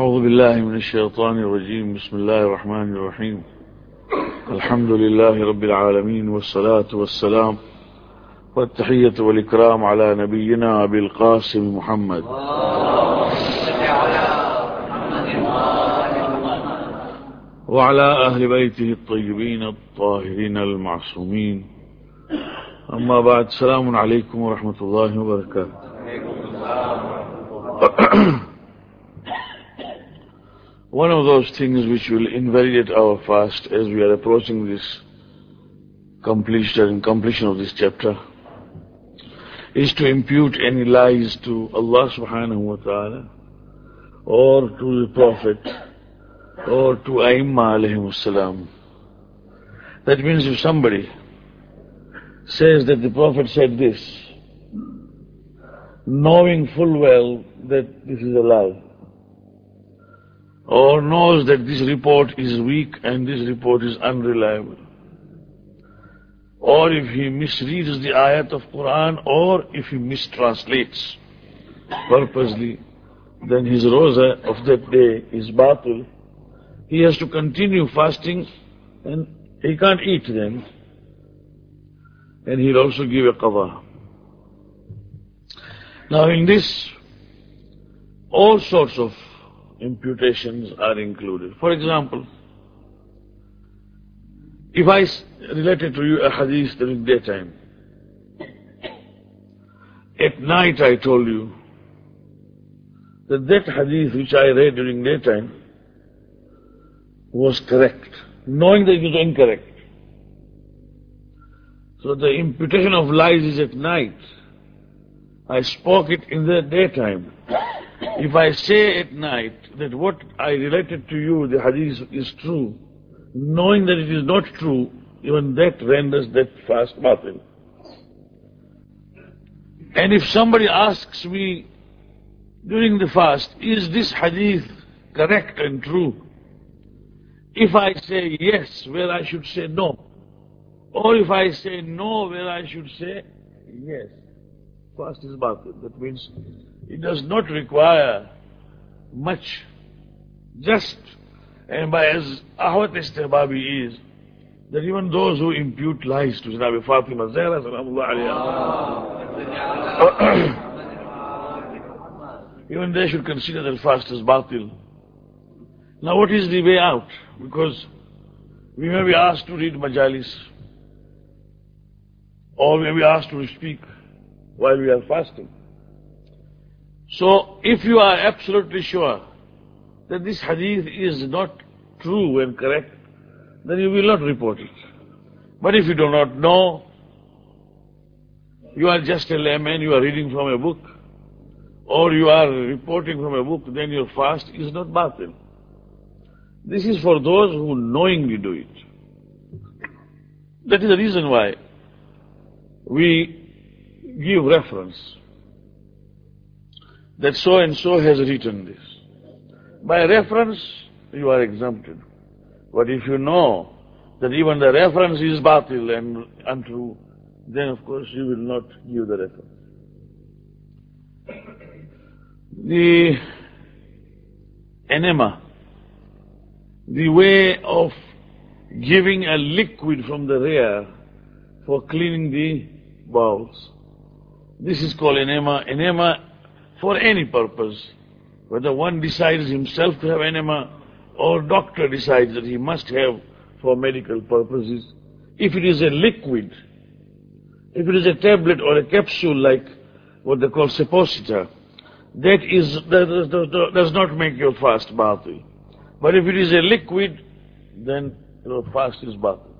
أعوذ بالله من الشيطان الرجيم بسم الله الرحمن الرحيم الحمد لله رب العالمين والصلاة والسلام والتحية والإكرام على نبينا أبي القاسم محمد وعلى أهل بيته الطيبين الطاهرين المعصومين. أما بعد، السلام عليكم ورحمة الله وبركاته. One of those things which will invalidate our fast as we are approaching this completion of this chapter is to impute any lies to Allah subhanahu wa ta'ala or to the Prophet or to Aimma alayhimus salam. That means if somebody says that the Prophet said this, knowing full well that this is a lie, or knows that this report is weak and this report is unreliable, or if he misreads the ayat of Quran, or if he mistranslates purposely, then his roza of that day is batil. He has to continue fasting and he can't eat then, and he'll also give a qada. Now in this, all sorts of imputations are included. For example, if I related to you a hadith during daytime, at night I told you that that hadith which I read during daytime was correct, knowing that it was incorrect. So the imputation of lies is at night. I spoke it in the daytime. If I say at night that what I related to you, the hadith, is true, knowing that it is not true, even that renders that fast batil. And if somebody asks me during the fast, is this hadith correct and true? If I say yes, where I should say no, or if I say no, where I should say yes, fast is batil. That means it does not require much. Just, and by as ahwat istihbabi is, that even those who impute lies to Janabi Fatima Zahra sallallahu alayha, even they should consider that fast as batil. Now what is the way out? Because we may be asked to read majalis, or we may be asked to speak while we are fasting. So, if you are absolutely sure that this hadith is not true and correct, then you will not report it. But if you do not know, you are just a layman, you are reading from a book, or you are reporting from a book, then your fast is not batil. This is for those who knowingly do it. That is the reason why we give reference that so and so has written this. By reference, you are exempted. But if you know that even the reference is batil and untrue, then of course you will not give the reference. The enema, the way of giving a liquid from the rear for cleaning the bowels, this is called enema. Enema for any purpose, whether one decides himself to have enema or doctor decides that he must have for medical purposes. If it is a liquid, if it is a tablet or a capsule like what they call suppositor, that does not make your fast batil. But if it is a liquid, then your fast is batil.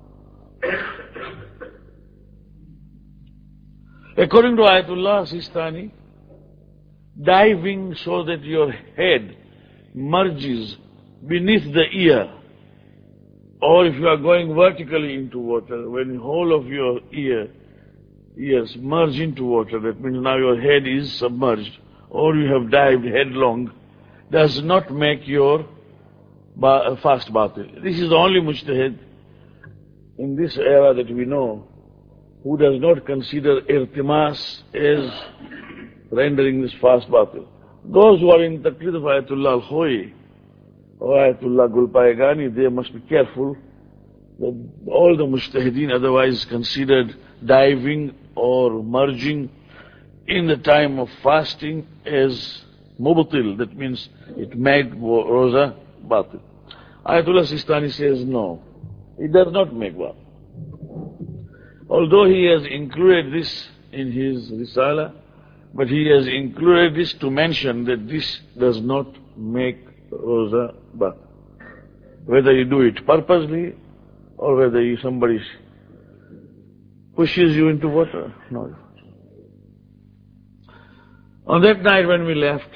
According to Ayatullah Sistani, diving so that your head merges beneath the ear, or if you are going vertically into water, when the whole of your ears merge into water, that means now your head is submerged, or you have dived headlong, does not make your fast batil. This is the only mujtahid in this era that we know who does not consider irtimas as rendering this fast batil. Those who are in Taqlid of Ayatullah al-Khoyi, Ayatullah Gulpayegani, they must be careful that all the mujtahideen otherwise considered diving or merging in the time of fasting as mubtil. That means it made roza batil. Ayatullah Sistani says no, it does not make batil. Although he has included this in his Risala, but he has included this to mention that this does not make roza batil. Whether you do it purposely or whether somebody pushes you into water, no. On that night when we left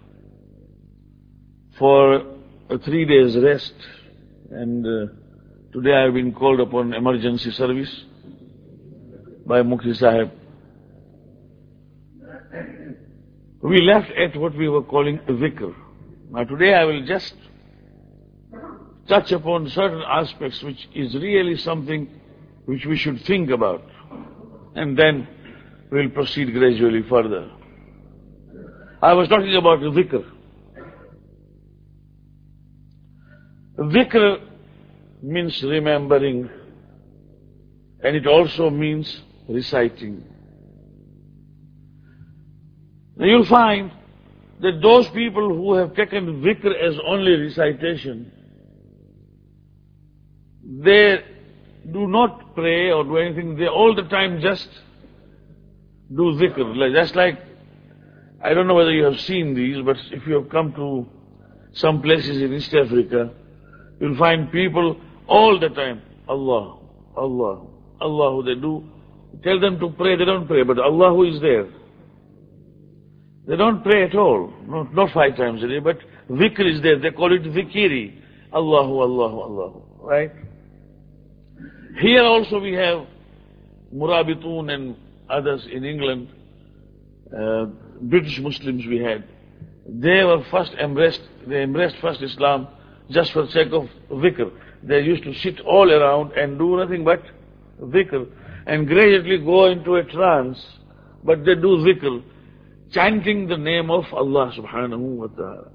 for a 3 days rest, and today I have been called upon emergency service by Mukti Sahib. We left at what we were calling a dhikr. Now today I will just touch upon certain aspects which is really something which we should think about, and then we'll proceed gradually further. I was talking about dhikr. Dhikr means remembering, and it also means reciting. Now you'll find that those people who have taken dhikr as only recitation, they do not pray or do anything, they all the time just do dhikr. Just like, I don't know whether you have seen these, but if you have come to some places in East Africa, you'll find people all the time, Allah, Allah, Allah, they do. Tell them to pray, they don't pray, but Allah is there. They don't pray at all, not 5 times a day, but dhikr is there. They call it dhikiri. Allahu, Allahu, Allahu, right? Here also we have Murabitun and others in England, British Muslims we had. They were they embraced first Islam just for the sake of dhikr. They used to sit all around and do nothing but dhikr, and gradually go into a trance, but they do dhikr, chanting the name of Allah subhanahu wa ta'ala.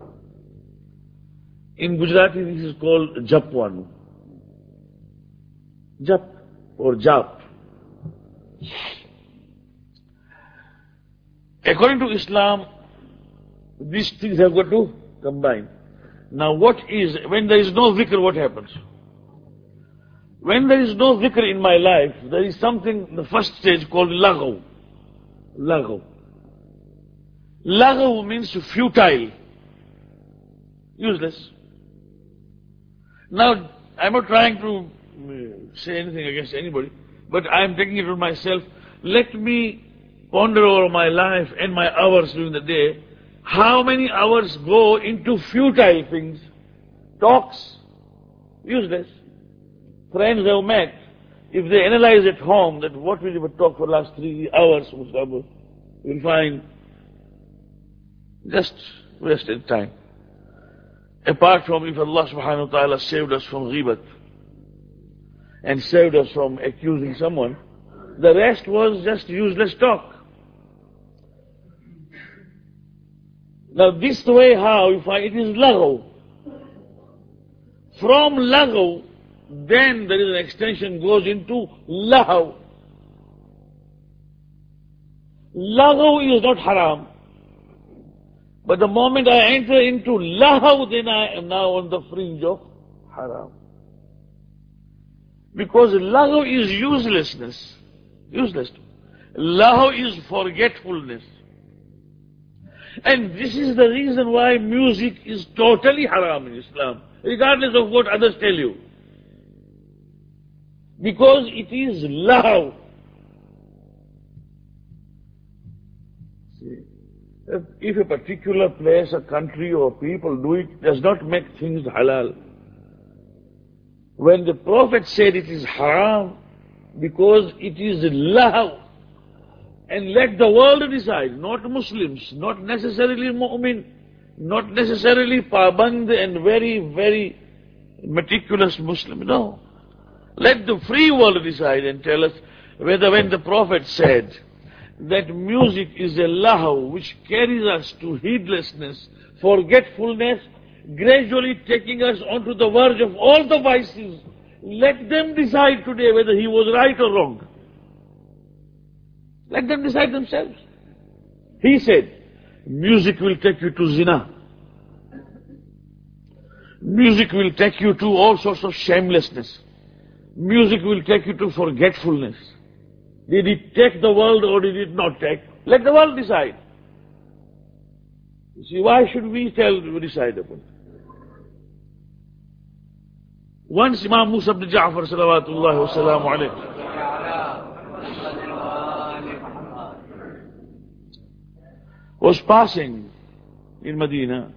In Gujarati this is called Japwanu. Jap or Jap. According to Islam, these things have got to combine. Now when there is no dhikr, what happens? When there is no dhikr in my life, there is something, the first stage called laghaw. Laghaw. Laghaw means futile, useless. Now, I'm not trying to say anything against anybody, but I'm taking it on myself. Let me ponder over my life and my hours during the day. How many hours go into futile things? Talks, useless. Friends have met. If they analyze at home that what we would talk for the last 3 hours, you'll find just wasted time. Apart from if Allah subhanahu wa ta'ala saved us from ghibat and saved us from accusing someone, the rest was just useless talk. Now this way how you find it is laghaw. From laghaw, then there is an extension goes into lahaw. Laghaw is not haram. But the moment I enter into lahaw, then I am now on the fringe of haram. Because lahaw is uselessness. Useless. Lahaw is forgetfulness. And this is the reason why music is totally haram in Islam, regardless of what others tell you. Because it is lahaw. If a particular place, a country or people do it, does not make things halal. When the Prophet said it is haram, because it is lahaw, and let the world decide, not Muslims, not necessarily mu'min, not necessarily paband and very, very meticulous Muslim, no. Let the free world decide and tell us whether when the Prophet said that music is a lahaw which carries us to heedlessness, forgetfulness, gradually taking us onto the verge of all the vices. Let them decide today whether he was right or wrong. Let them decide themselves. He said, music will take you to zina. Music will take you to all sorts of shamelessness. Music will take you to forgetfulness. Did it take the world or did it not take? Let the world decide. You see, why should we decide upon it? Once Imam Musa ibn Ja'far salawatullahi wa salamu alayhi was passing in Medina,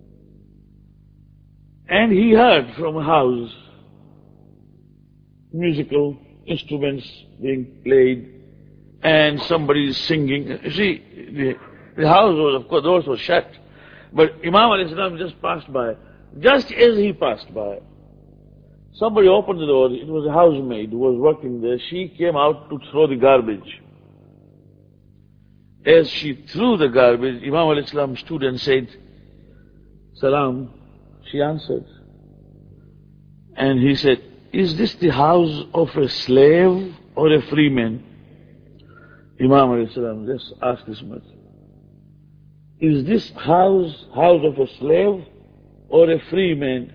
and he heard from a house musical instruments being played and somebody is singing. You see, the house was, of course, doors were shut, but Imam alayhi salam just passed by. Just as he passed by, somebody opened the door. It was a housemaid who was working there. She came out to throw the garbage. As she threw the garbage, Imam alayhi salam stood and said, "Salam." She answered. And he said, "Is this the house of a slave or a free man?" Imam alayhi salam just asked this much. Is this house of a slave or a free man?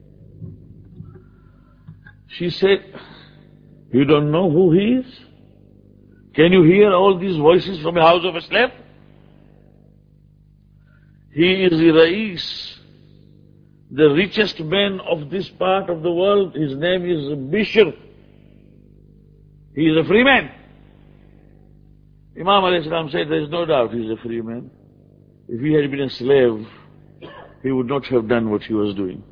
She said, "You don't know who he is? Can you hear all these voices from a house of a slave? He is the Rais, the richest man of this part of the world. His name is Bishr. He is a free man." Imam alayhi salam said, "There is no doubt he is a free man. If he had been a slave, he would not have done what he was doing."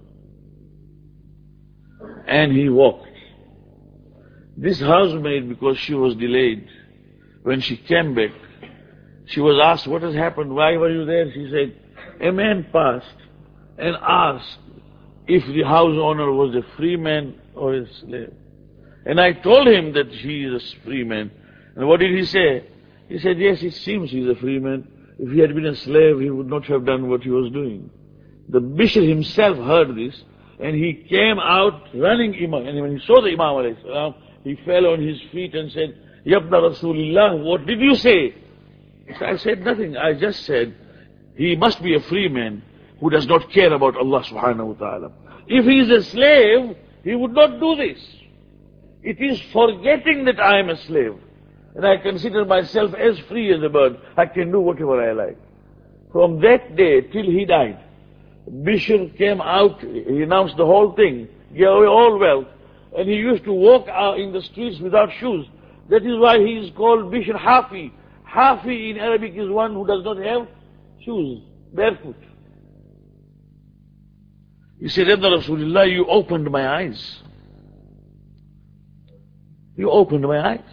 And he walked. This housemaid, because she was delayed, when she came back, she was asked, "What has happened? Why were you there?" She said, "A man passed and asked if the house owner was a free man or a slave. And I told him that he is a free man." And what did he say? He said, "Yes, it seems he is a free man. If he had been a slave, he would not have done what he was doing." The Bishr himself heard this, and he came out running. And when he saw the Imam alayhi salam, he fell on his feet and said, "Yabna Rasulullah, what did you say?" I said, "Nothing. I just said, he must be a free man who does not care about Allah subhanahu wa ta'ala. If he is a slave, he would not do this. It is forgetting that I am a slave, and I consider myself as free as a bird. I can do whatever I like." From that day till he died, Bishr came out, he announced the whole thing, gave away all wealth, and he used to walk out in the streets without shoes. That is why he is called Bishr Hafi. Hafi in Arabic is one who does not have shoes, barefoot. He said, "Yabna Rasulullah, you opened my eyes. You opened my eyes."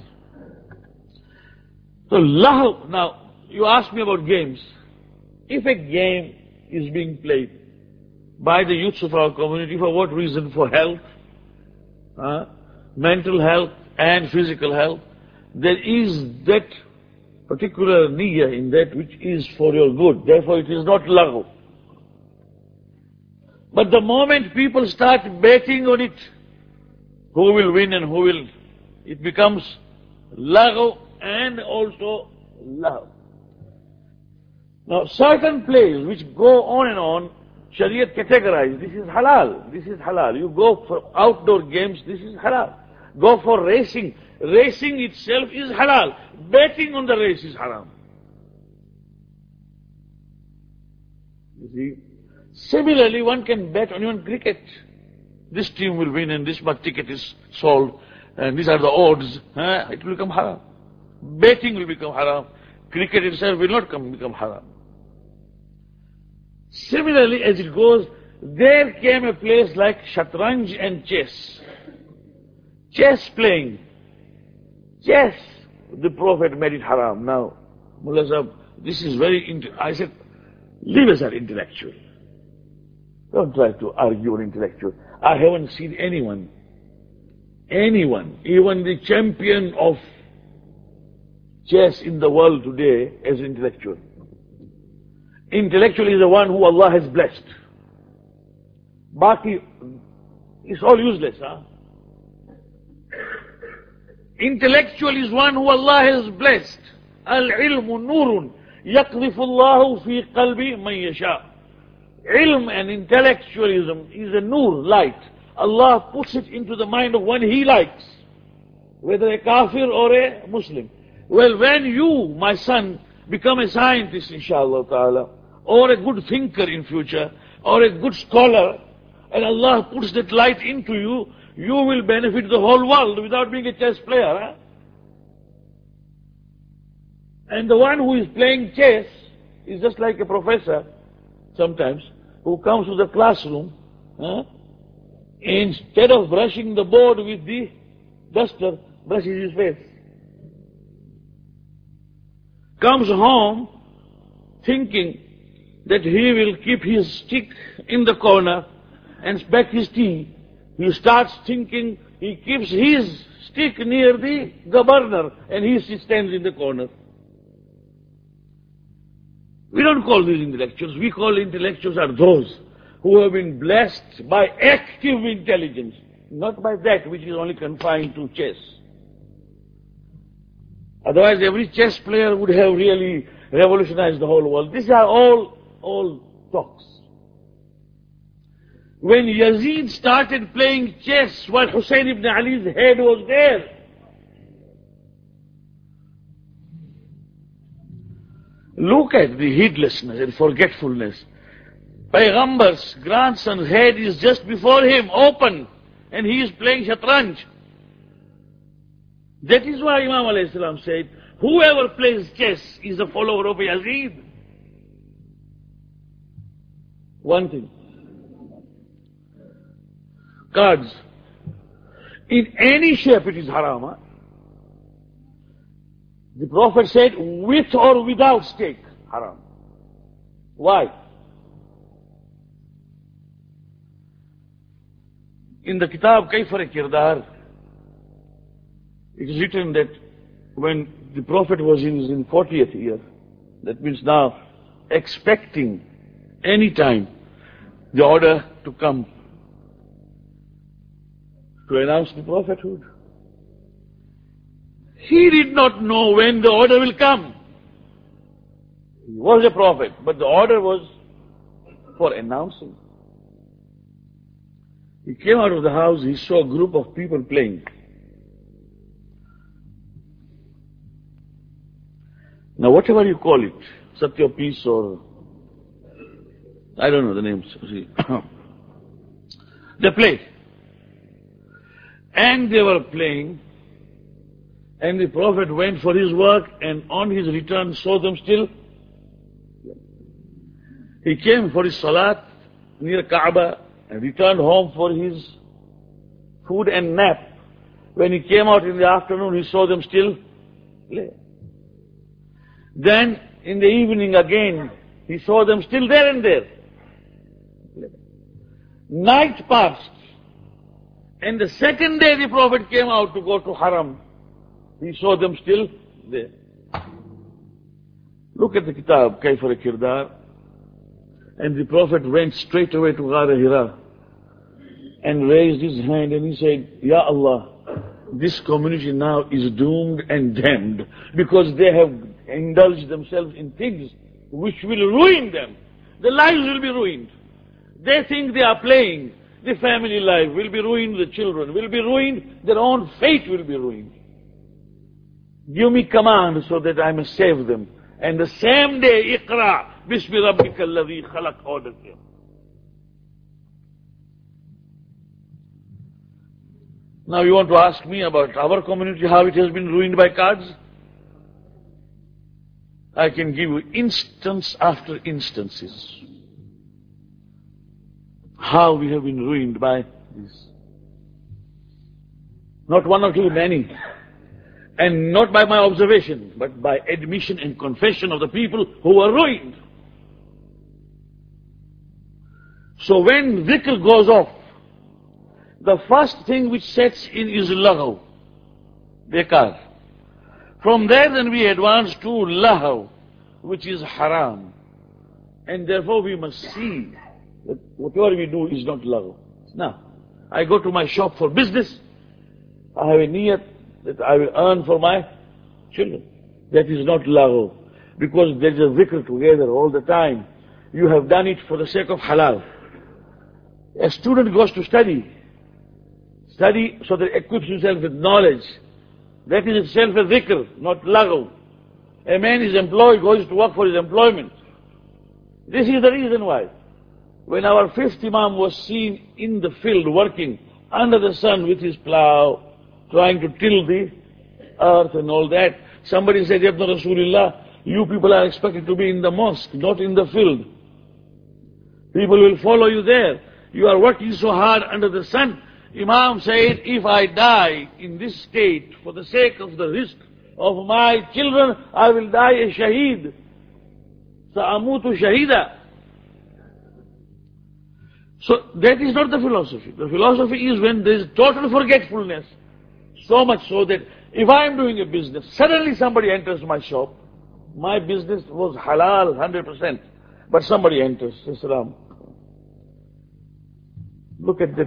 So lahu, now you asked me about games. If a game is being played by the youths of our community, for what reason? For health, mental health and physical health, there is that particular niyyah in that which is for your good. Therefore it is not lahu. But the moment people start betting on it, who will win and who will, it becomes lahu and also lahu. Now certain plays which go on and on, Shariat categorized, this is halal, this is halal. You go for outdoor games, this is halal. Go for racing. Racing itself is halal. Betting on the race is haram. You see? Similarly, one can bet on even cricket. This team will win and this much ticket is sold and these are the odds. It will become haram. Betting will become haram. Cricket itself will not become haram. Similarly, as it goes, there came a place like Shatranj and chess. Chess playing. Chess, the Prophet made it haram. Now, Mullah Sahib, this is very, I said, leave us an intellectual. Don't try to argue an intellectual. I haven't seen anyone, even the champion of chess in the world today as intellectual. Intellectual is the one who Allah has blessed. Baki, it's all useless. Huh? Intellectual is one who Allah has blessed. Al-ilmu nurun yaqdhifu Allahu fi qalbi man yasha. Ilm and intellectualism is a nur, light. Allah puts it into the mind of one He likes, whether a kafir or a Muslim. Well, when you, my son, become a scientist, inshallah ta'ala, or a good thinker in future, or a good scholar, and Allah puts that light into you, you will benefit the whole world without being a chess player. Huh? And the one who is playing chess is just like a professor, sometimes, who comes to the classroom, instead of brushing the board with the duster, brushes his face. Comes home thinking that he will keep his stick in the corner and smack his tea. He starts thinking he keeps his stick near the governor and he stands in the corner. We don't call these intellectuals. We call intellectuals are those who have been blessed by active intelligence, not by that which is only confined to chess. Otherwise, every chess player would have really revolutionized the whole world. These are all talks. When Yazid started playing chess while Hussein ibn Ali's head was there, look at the heedlessness and forgetfulness. Payghambar's grandson's head is just before him, open, and he is playing shatranj. That is why Imam alayhi salam said, whoever plays chess is a follower of Yazid. One thing. Cards. In any shape it is haram. Huh? The Prophet said, with or without stake, haram. Why? In the Kitab Kayfar Kirdar, it is written that when the Prophet was in his 40th year, that means now expecting any time the order to come to announce the prophethood. He did not know when the order will come. He was a prophet, but the order was for announcing. He came out of the house, he saw a group of people playing. Now whatever you call it, Satya Peace or I don't know the names. They played. And they were playing, and the Prophet went for his work, and on his return saw them still. He came for his salat near Kaaba and returned home for his food and nap. When he came out in the afternoon, he saw them still play. Then in the evening again, he saw them still there and there. Night passed. And the second day the Prophet came out to go to Haram. He saw them still there. Look at the Kitab, Kayfar Kirdar. And the Prophet went straight away to Ghar Hira and raised his hand and he said, Ya Allah, this community now is doomed and damned because they have indulged themselves in things which will ruin them. Their lives will be ruined. They think they are playing. The family life will be ruined, the children will be ruined, their own fate will be ruined. Give me command so that I may save them. And the same day, Iqra, Bismi Rabbika alladhi khalaq, ordered him. Now you want to ask me about our community, how it has been ruined by cards? I can give you instance after instances. How we have been ruined by this. Not one or two, many. And not by my observation, but by admission and confession of the people who were ruined. So when dhikr goes off, the first thing which sets in is laghaw, bekar. From there then we advance to lahaw, which is haram. And therefore we must see that whatever we do is not laghu. Now, I go to my shop for business. I have a niyat that I will earn for my children. That is not laghu. Because there is a dhikr together all the time. You have done it for the sake of halal. A student goes to study so that equips himself with knowledge. That is itself a dhikr, not laghu. A man is employed, goes to work for his employment. This is the reason why. When our fifth Imam was seen in the field working under the sun with his plough, trying to till the earth and all that, somebody said, Ya Ibn Rasulullah, you people are expected to be in the mosque, not in the field. People will follow you there. You are working so hard under the sun. Imam said, if I die in this state for the sake of the risk of my children, I will die a shaheed. Sa'amutu shahida. So that is not the philosophy. The philosophy is when there is total forgetfulness. So much so that if I am doing a business, suddenly somebody enters my shop. My business was halal 100%. But somebody enters, says, Salam. Look at that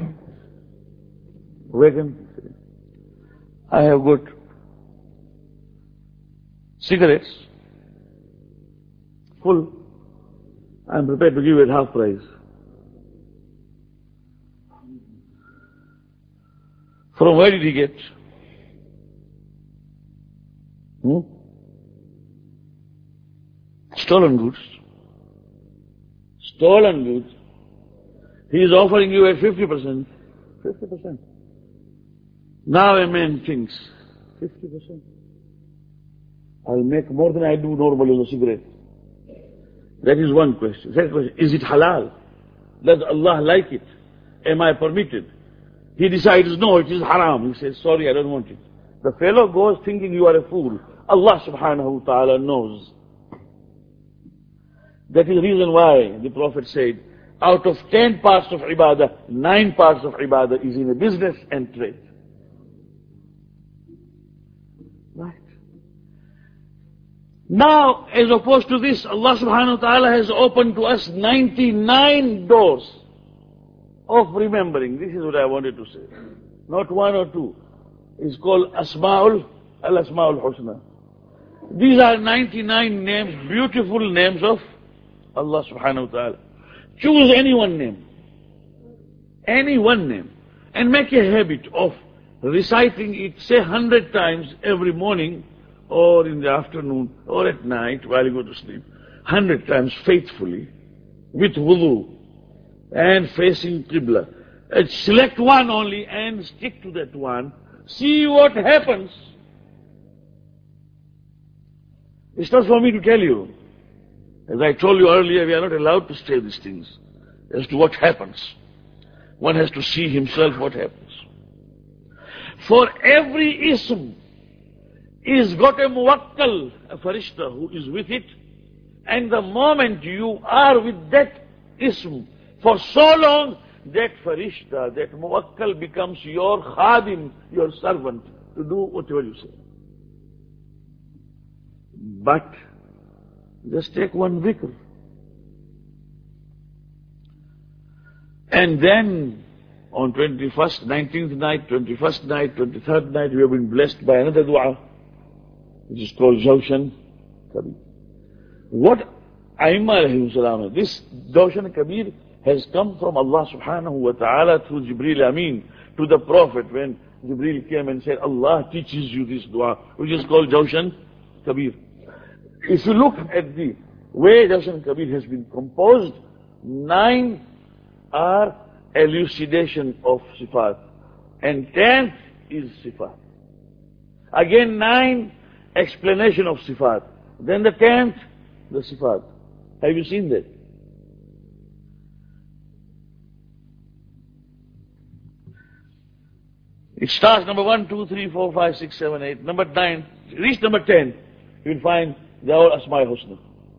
wagon. I have got cigarettes full. I am prepared to give it half price. From where did he get? Stolen goods. Stolen goods. He is offering you at 50%. 50%. Now a man thinks, 50%. I'll make more than I do normally on a cigarette. That is one question. Second question, is it halal? Does Allah like it? Am I permitted? He decides, no, it is haram. He says, sorry, I don't want it. The fellow goes thinking you are a fool. Allah subhanahu wa ta'ala knows. That is the reason why the Prophet said, out of 10 parts of ibadah, 9 parts of ibadah is in a business and trade. Right. Now, as opposed to this, Allah subhanahu wa ta'ala has opened to us 99 doors of remembering. This is what I wanted to say. Not one or two. It's called Asma'ul Husna. These are 99 names, beautiful names of Allah subhanahu wa ta'ala. Choose any one name. Any one name. And make a habit of reciting it, say 100 times every morning, or in the afternoon, or at night while you go to sleep. 100 times faithfully, with wudu, and facing Qibla. And select one only and stick to that one. See what happens. It's not for me to tell you. As I told you earlier, we are not allowed to say these things as to what happens. One has to see himself what happens. For every ism is got a muwakkal, a farishta who is with it, and the moment you are with that ism for so long, that farishta, that muwakkal becomes your khadim, your servant, to do whatever you say. But just take one dhikr. And then on 21st, 19th night, 21st night, 23rd night, we have been blessed by another dua, which is called Jawshan Kabir. What Aimma alayhi salam, this Jawshan Kabir has come from Allah subhanahu wa ta'ala through Jibreel Amin to the Prophet when Jibreel came and said, Allah teaches you this dua, which is called Jawshan Kabir. If you look at the way Jawshan Kabir has been composed, 9 are elucidation of Sifat, and 10th is Sifat. Again 9 explanation of Sifat. Then the 10th, the Sifat. Have you seen that? It starts number 1, 2, 3, 4, 5, 6, 7, 8. Number 9, reach number 10, you will find the all Asma'i Husna.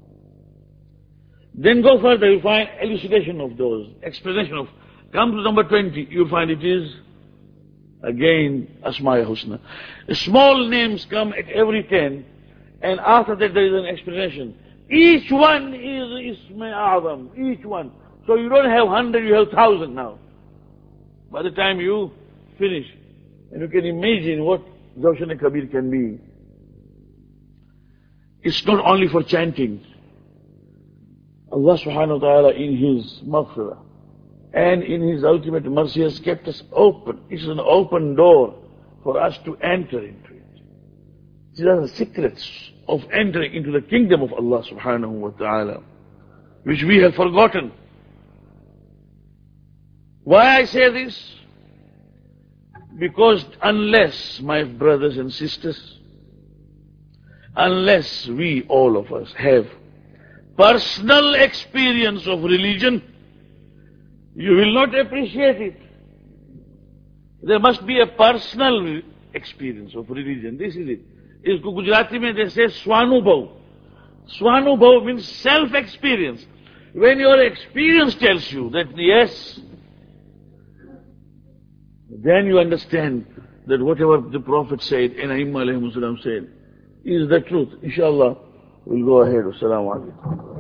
Then go further, you find elucidation of those, explanation of. Come to number 20, you find it is again Asma'i Husna. Small names come at every 10, and after that there is an explanation. Each one is Isma A'zam, each one. So you don't have 100, you have 1,000 now. By the time you finish, and you can imagine what Jawshan-e-Kabir can be. It's not only for chanting. Allah subhanahu wa ta'ala in His maghfirah and in His ultimate mercy has kept us open. It's an open door for us to enter into it. These are the secrets of entering into the kingdom of Allah subhanahu wa ta'ala, which we have forgotten. Why I say this? Because unless, my brothers and sisters, unless we, all of us, have personal experience of religion, you will not appreciate it. There must be a personal experience of religion. This is it. Isko Gujarati mein they say Swanubhav. Swanubhav means self-experience. When your experience tells you that yes, then you understand that whatever the Prophet said and Aimma alayhimus salam said is the truth. Inshallah, we'll go ahead. Assalamu alaikum.